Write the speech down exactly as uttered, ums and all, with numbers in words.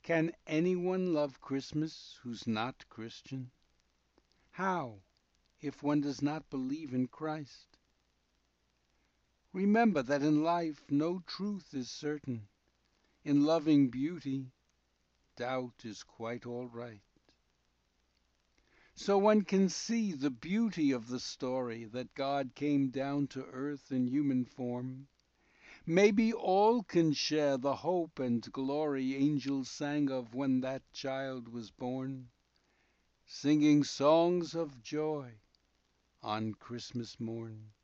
Can anyone love Christmas who's not Christian? How, if one does not believe in Christ? Remember that in life no truth is certain. In loving beauty, doubt is quite all right. So one can see the beauty of the story that God came down to earth in human form. Maybe all can share the hope and glory angels sang of when that child was born, singing songs of joy on Christmas morn.